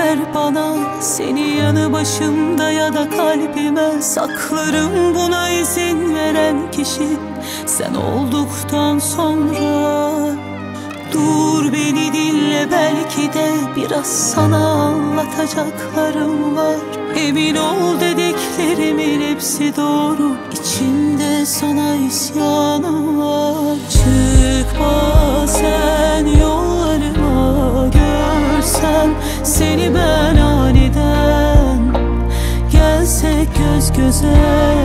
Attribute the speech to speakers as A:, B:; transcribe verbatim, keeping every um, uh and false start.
A: ver bana, seni yanı başımda ya da kalbime saklarım. Buna izin veren kişi sen olduktan sonra. Dur beni dinle, belki de biraz sana anlatacaklarım var. Emin ol dediklerimin hepsi doğru, İçimde sana isyanım var. Çıkma sen yollarıma, görsem seni ben aniden. Gelsek göz göze,